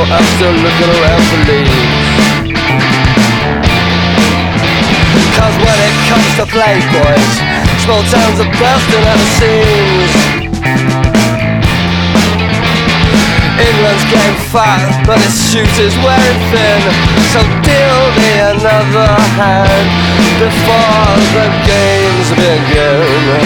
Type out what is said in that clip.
I'm still looking around for leads. Cause when it comes to playboys, small towns are bursting at the seams. England's getting fat, but its shoot is wearing thin. So deal me another hand before the games begin.